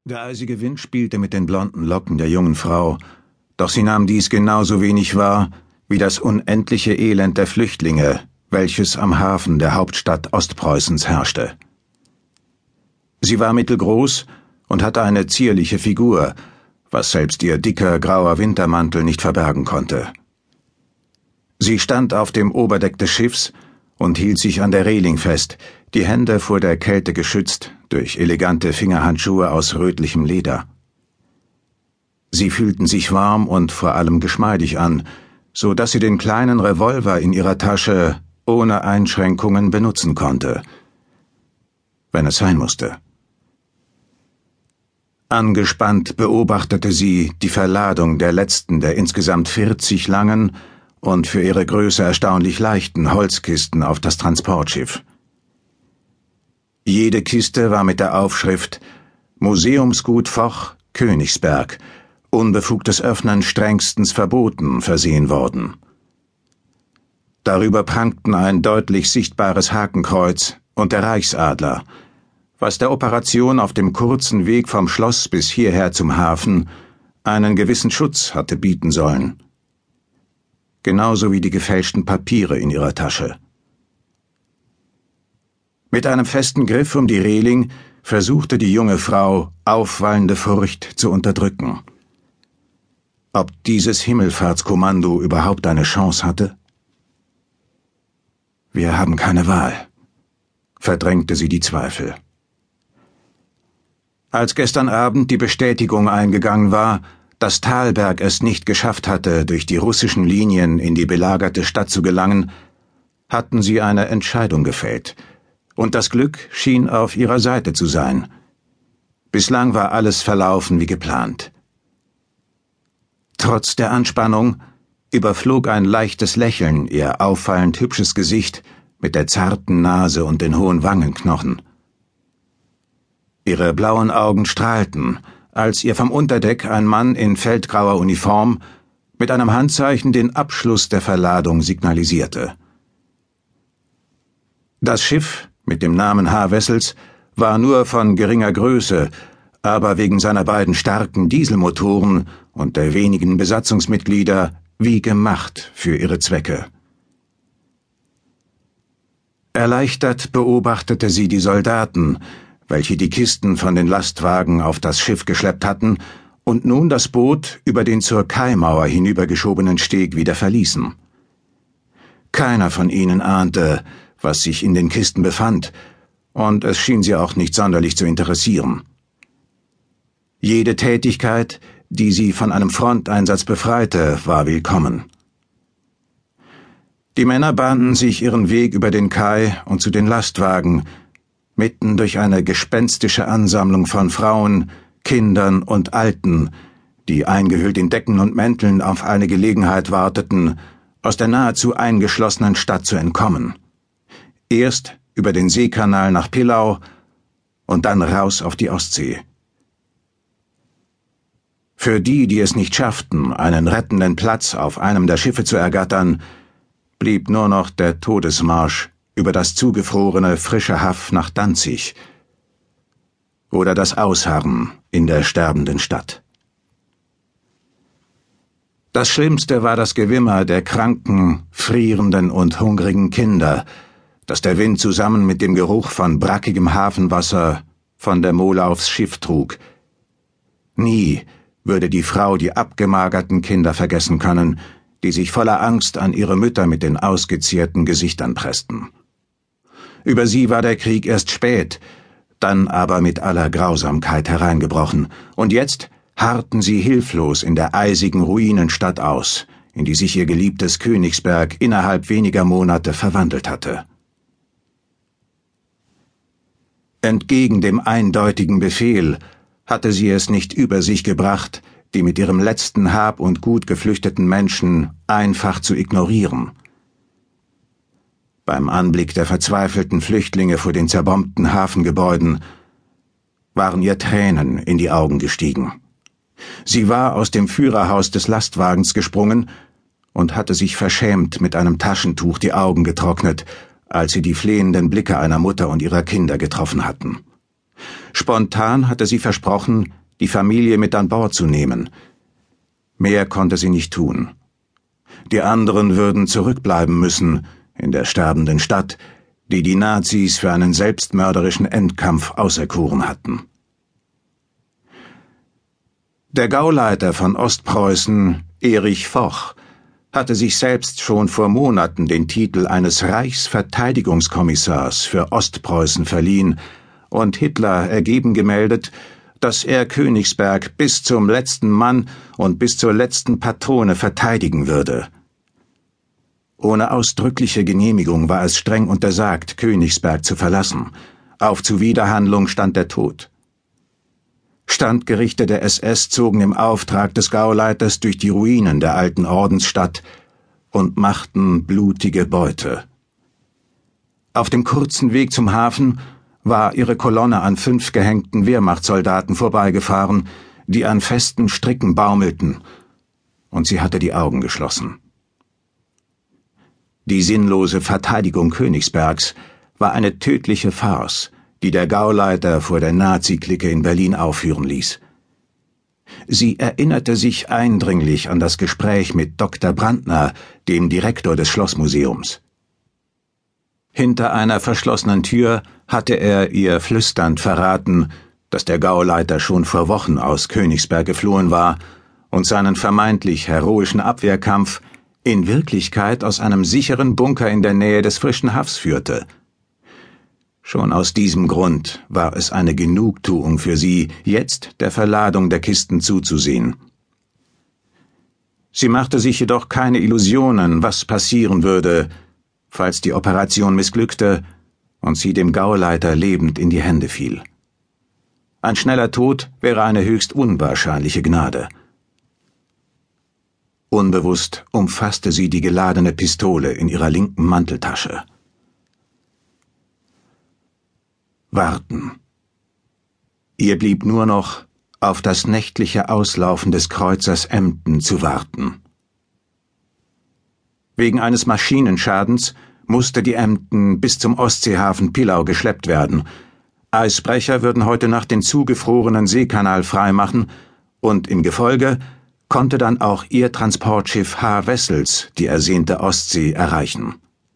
Der eisige Wind spielte mit den blonden Locken der jungen Frau, doch sie nahm dies genauso wenig wahr wie das unendliche Elend der Flüchtlinge, welches am Hafen der Hauptstadt Ostpreußens herrschte. Sie war mittelgroß und hatte eine zierliche Figur, was selbst ihr dicker, grauer Wintermantel nicht verbergen konnte. Sie stand auf dem Oberdeck des Schiffs und hielt sich an der Reling fest, die Hände vor der Kälte geschützt durch elegante Fingerhandschuhe aus rötlichem Leder. Sie fühlten sich warm und vor allem geschmeidig an, so dass sie den kleinen Revolver in ihrer Tasche ohne Einschränkungen benutzen konnte, wenn es sein musste. Angespannt beobachtete sie die Verladung der letzten der insgesamt 40 langen und für ihre Größe erstaunlich leichten Holzkisten auf das Transportschiff. Jede Kiste war mit der Aufschrift »Museumsgut Foch, Königsberg, unbefugtes Öffnen strengstens verboten« versehen worden. Darüber prangten ein deutlich sichtbares Hakenkreuz und der Reichsadler, was der Operation auf dem kurzen Weg vom Schloss bis hierher zum Hafen einen gewissen Schutz hatte bieten sollen. Genauso wie die gefälschten Papiere in ihrer Tasche. Mit einem festen Griff um die Reling versuchte die junge Frau, aufwallende Furcht zu unterdrücken. Ob dieses Himmelfahrtskommando überhaupt eine Chance hatte? Wir haben keine Wahl, verdrängte sie die Zweifel. Als gestern Abend die Bestätigung eingegangen war, dass Thalberg es nicht geschafft hatte, durch die russischen Linien in die belagerte Stadt zu gelangen, hatten sie eine Entscheidung gefällt, und das Glück schien auf ihrer Seite zu sein. Bislang war alles verlaufen wie geplant. Trotz der Anspannung überflog ein leichtes Lächeln ihr auffallend hübsches Gesicht mit der zarten Nase und den hohen Wangenknochen. Ihre blauen Augen strahlten, als ihr vom Unterdeck ein Mann in feldgrauer Uniform mit einem Handzeichen den Abschluss der Verladung signalisierte. Das Schiff mit dem Namen H. Wessels war nur von geringer Größe, aber wegen seiner beiden starken Dieselmotoren und der wenigen Besatzungsmitglieder wie gemacht für ihre Zwecke. Erleichtert beobachtete sie die Soldaten, welche die Kisten von den Lastwagen auf das Schiff geschleppt hatten und nun das Boot über den zur Kaimauer hinübergeschobenen Steg wieder verließen. Keiner von ihnen ahnte, was sich in den Kisten befand, und es schien sie auch nicht sonderlich zu interessieren. Jede Tätigkeit, die sie von einem Fronteinsatz befreite, war willkommen. Die Männer bahnten sich ihren Weg über den Kai und zu den Lastwagen, mitten durch eine gespenstische Ansammlung von Frauen, Kindern und Alten, die eingehüllt in Decken und Mänteln auf eine Gelegenheit warteten, aus der nahezu eingeschlossenen Stadt zu entkommen. Erst über den Seekanal nach Pillau und dann raus auf die Ostsee. Für die, die es nicht schafften, einen rettenden Platz auf einem der Schiffe zu ergattern, blieb nur noch der Todesmarsch über das zugefrorene frische Haff nach Danzig oder das Ausharren in der sterbenden Stadt. Das Schlimmste war das Gewimmer der kranken, frierenden und hungrigen Kinder, das der Wind zusammen mit dem Geruch von brackigem Hafenwasser von der Mole aufs Schiff trug. Nie würde die Frau die abgemagerten Kinder vergessen können, die sich voller Angst an ihre Mütter mit den ausgezierten Gesichtern pressten. Über sie war der Krieg erst spät, dann aber mit aller Grausamkeit hereingebrochen, und jetzt harrten sie hilflos in der eisigen Ruinenstadt aus, in die sich ihr geliebtes Königsberg innerhalb weniger Monate verwandelt hatte. Entgegen dem eindeutigen Befehl hatte sie es nicht über sich gebracht, die mit ihrem letzten Hab und Gut geflüchteten Menschen einfach zu ignorieren. Beim Anblick der verzweifelten Flüchtlinge vor den zerbombten Hafengebäuden waren ihr Tränen in die Augen gestiegen. Sie war aus dem Führerhaus des Lastwagens gesprungen und hatte sich verschämt mit einem Taschentuch die Augen getrocknet, als sie die flehenden Blicke einer Mutter und ihrer Kinder getroffen hatten. Spontan hatte sie versprochen, die Familie mit an Bord zu nehmen. Mehr konnte sie nicht tun. Die anderen würden zurückbleiben müssen in der sterbenden Stadt, die die Nazis für einen selbstmörderischen Endkampf auserkoren hatten. Der Gauleiter von Ostpreußen, Erich Foch, hatte sich selbst schon vor Monaten den Titel eines Reichsverteidigungskommissars für Ostpreußen verliehen und Hitler ergeben gemeldet, dass er Königsberg bis zum letzten Mann und bis zur letzten Patrone verteidigen würde. Ohne ausdrückliche Genehmigung war es streng untersagt, Königsberg zu verlassen. Auf Zuwiderhandlung stand der Tod. Standgerichte der SS zogen im Auftrag des Gauleiters durch die Ruinen der alten Ordensstadt und machten blutige Beute. Auf dem kurzen Weg zum Hafen war ihre Kolonne an 5 gehängten Wehrmachtssoldaten vorbeigefahren, die an festen Stricken baumelten, und sie hatte die Augen geschlossen. Die sinnlose Verteidigung Königsbergs war eine tödliche Farce, die der Gauleiter vor der Nazi-Clique in Berlin aufführen ließ. Sie erinnerte sich eindringlich an das Gespräch mit Dr. Brandner, dem Direktor des Schlossmuseums. Hinter einer verschlossenen Tür hatte er ihr flüsternd verraten, dass der Gauleiter schon vor Wochen aus Königsberg geflohen war und seinen vermeintlich heroischen Abwehrkampf in Wirklichkeit aus einem sicheren Bunker in der Nähe des Frischen Hafs führte. Schon aus diesem Grund war es eine Genugtuung für sie, jetzt der Verladung der Kisten zuzusehen. Sie machte sich jedoch keine Illusionen, was passieren würde, falls die Operation missglückte und sie dem Gauleiter lebend in die Hände fiel. Ein schneller Tod wäre eine höchst unwahrscheinliche Gnade. Unbewusst umfasste sie die geladene Pistole in ihrer linken Manteltasche. Warten. Ihr blieb nur noch, auf das nächtliche Auslaufen des Kreuzers Emden zu warten. Wegen eines Maschinenschadens musste die Emden bis zum Ostseehafen Pillau geschleppt werden. Eisbrecher würden heute Nacht den zugefrorenen Seekanal freimachen, und im Gefolge konnte dann auch ihr Transportschiff H. Wessels die ersehnte Ostsee erreichen.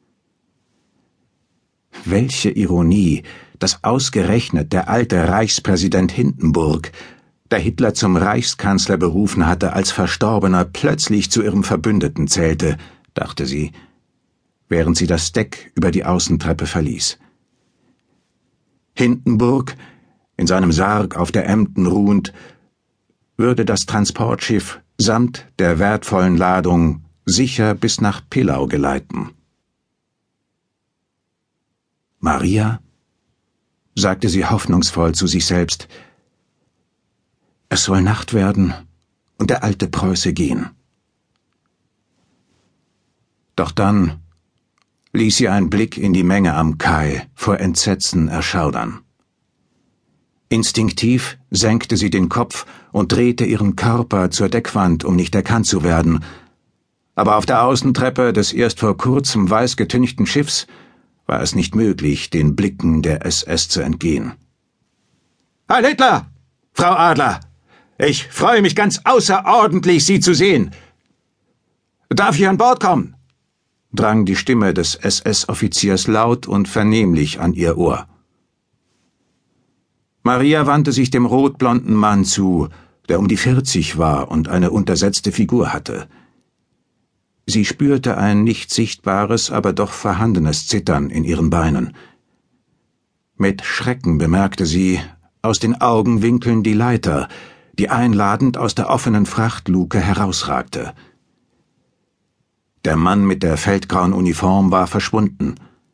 Welche Ironie, dass ausgerechnet der alte Reichspräsident Hindenburg, der Hitler zum Reichskanzler berufen hatte, als Verstorbener plötzlich zu ihrem Verbündeten zählte, dachte sie, während sie das Deck über die Außentreppe verließ. Hindenburg, in seinem Sarg auf der Emden ruhend, würde das Transportschiff samt der wertvollen Ladung sicher bis nach Pillau geleiten. Maria, sagte sie hoffnungsvoll zu sich selbst, es soll Nacht werden und der alte Preuße gehen. Doch dann ließ sie ein Blick in die Menge am Kai vor Entsetzen erschaudern. Instinktiv senkte sie den Kopf und drehte ihren Körper zur Deckwand, um nicht erkannt zu werden, aber auf der Außentreppe des erst vor kurzem weiß getünchten Schiffs war es nicht möglich, den Blicken der SS zu entgehen. »Heil Hitler! Frau Adler! Ich freue mich ganz außerordentlich, Sie zu sehen! Darf ich an Bord kommen?« drang die Stimme des SS-Offiziers laut und vernehmlich an ihr Ohr. Maria wandte sich dem rotblonden Mann zu, der um die 40 war und eine untersetzte Figur hatte. Sie spürte ein nicht sichtbares, aber doch vorhandenes Zittern in ihren Beinen. Mit Schrecken bemerkte sie aus den Augenwinkeln die Leiter, die einladend aus der offenen Frachtluke herausragte. Der Mann mit der feldgrauen Uniform war verschwunden.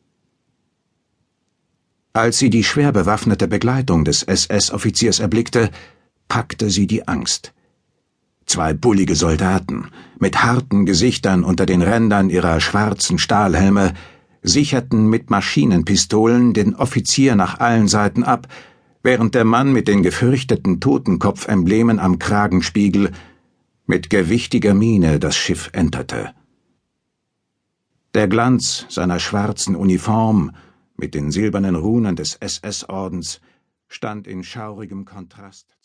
Als sie die schwer bewaffnete Begleitung des SS-Offiziers erblickte, packte sie die Angst. 2 bullige Soldaten, mit harten Gesichtern unter den Rändern ihrer schwarzen Stahlhelme, sicherten mit Maschinenpistolen den Offizier nach allen Seiten ab, während der Mann mit den gefürchteten Totenkopfemblemen am Kragenspiegel mit gewichtiger Miene das Schiff enterte. Der Glanz seiner schwarzen Uniform mit den silbernen Runen des SS-Ordens stand in schaurigem Kontrast